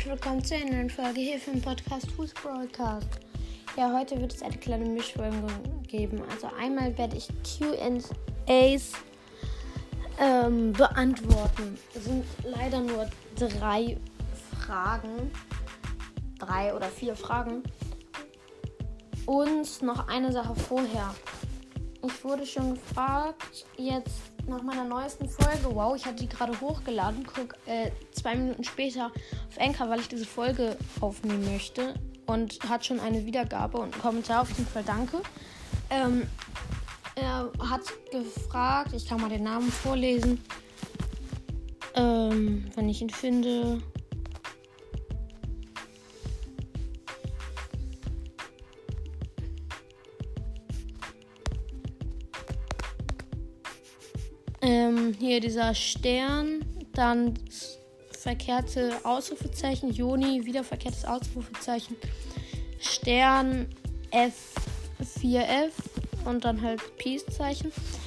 herzlich willkommen zu einer neuen Folge hier für den Podcast Fußballcast. Ja, heute wird es eine kleine Mischfolge geben. Also einmal werde ich Q&As beantworten. Es sind leider nur 3 oder 4 Fragen. Und noch eine Sache vorher. Ich wurde schon gefragt, jetzt nach meiner neuesten Folge, wow, ich hatte die gerade hochgeladen, 2 Minuten später auf Anchor, weil ich diese Folge aufnehmen möchte und hat schon eine Wiedergabe und einen Kommentar, auf jeden Fall danke. Er hat gefragt, ich kann mal den Namen vorlesen, wenn ich ihn finde. Hier dieser Stern, dann verkehrte Ausrufezeichen, Joni, wieder verkehrtes Ausrufezeichen, Stern, F4F und dann halt Peace-Zeichen.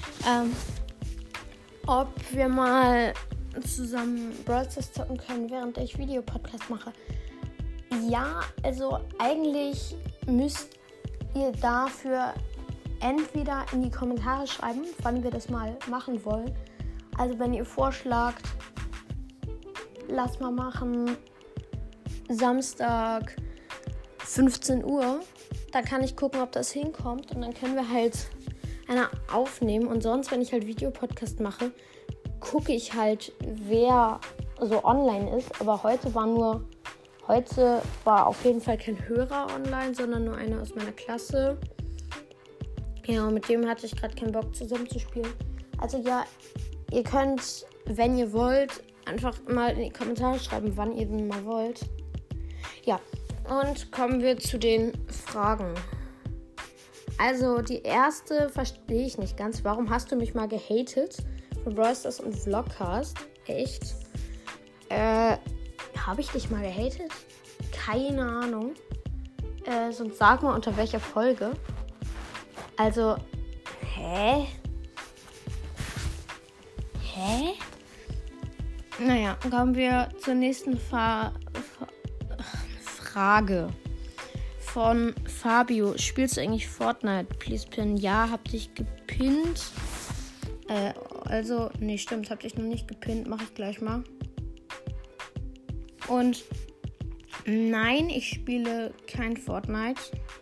Ob wir mal zusammen Brawl Stars zocken können, während ich Videopodcast mache. Ja, also eigentlich müsst ihr dafür entweder in die Kommentare schreiben, wann wir das mal machen wollen. Also wenn ihr vorschlagt, lass mal machen Samstag 15 Uhr, dann kann ich gucken, ob das hinkommt und dann können wir halt eine aufnehmen. Und sonst, wenn ich halt Videopodcast mache, gucke ich halt, wer so online ist. Aber heute war auf jeden Fall kein Hörer online, sondern nur einer aus meiner Klasse. Ja, mit dem hatte ich gerade keinen Bock zusammen zu spielen. Also ja, ihr könnt, wenn ihr wollt, einfach mal in die Kommentare schreiben, wann ihr denn mal wollt. Ja, und kommen wir zu den Fragen. Also die erste verstehe ich nicht ganz. Warum hast du mich mal gehatet für Brawl Stars und Vlogcast? Echt? Habe ich dich mal gehatet? Keine Ahnung. Sonst sag mal, unter welcher Folge. Also, hä? Naja, kommen wir zur nächsten Frage. Von Fabio. Spielst du eigentlich Fortnite? Please pin. Ja, hab dich gepinnt. Nee, stimmt, hab dich noch nicht gepinnt. Mach ich gleich mal. Und nein, ich spiele kein Fortnite.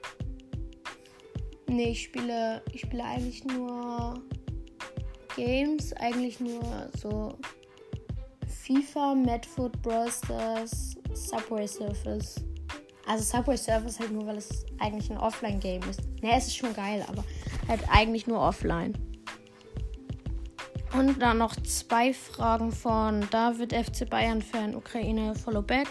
Nee, ich spiele eigentlich nur Games, eigentlich nur so FIFA, Madfoot, Brawl Stars, Subway Surfers. Also Subway Surfers halt nur, weil es eigentlich ein Offline-Game ist. Ne, es ist schon geil, aber halt eigentlich nur offline. Und dann noch 2 Fragen von David, FC Bayern-Fan, Ukraine, Followback.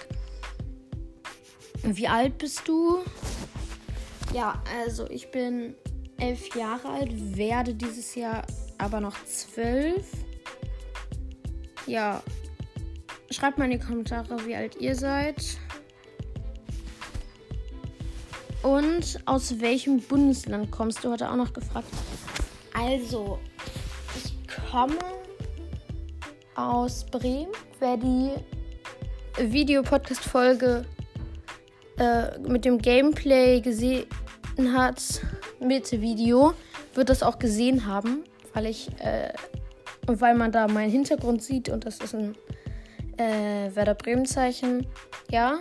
Wie alt bist du? Ja, also ich bin 11 Jahre alt, werde dieses Jahr aber noch 12. Ja, schreibt mal in die Kommentare, wie alt ihr seid. Und aus welchem Bundesland kommst du? Hat er auch noch gefragt. Also, ich komme aus Bremen. Wer die Videopodcast-Folge mit dem Gameplay gesehen hat, mit Video, wird das auch gesehen haben, weil man da meinen Hintergrund sieht und das ist ein Werder Bremen Zeichen, ja.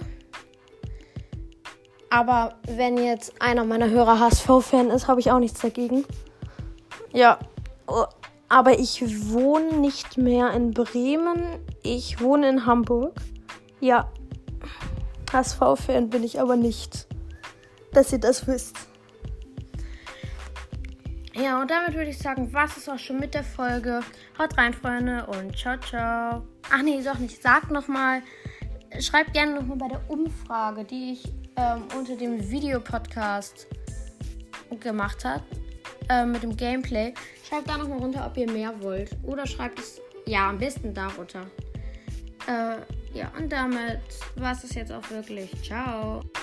Aber wenn jetzt einer meiner Hörer HSV-Fan ist, habe ich auch nichts dagegen. Ja, aber ich wohne nicht mehr in Bremen, ich wohne in Hamburg. Ja, HSV-Fan bin ich aber nicht, dass ihr das wisst. Ja, und damit würde ich sagen, was ist auch schon mit der Folge. Haut rein, Freunde, und ciao, ciao. Ach nee, doch nicht. Sagt nochmal, schreibt gerne nochmal bei der Umfrage, die ich unter dem Videopodcast gemacht habe, mit dem Gameplay. Schreibt da nochmal runter, ob ihr mehr wollt. Oder schreibt es, ja, am besten darunter. Ja, und damit war es jetzt auch wirklich. Ciao.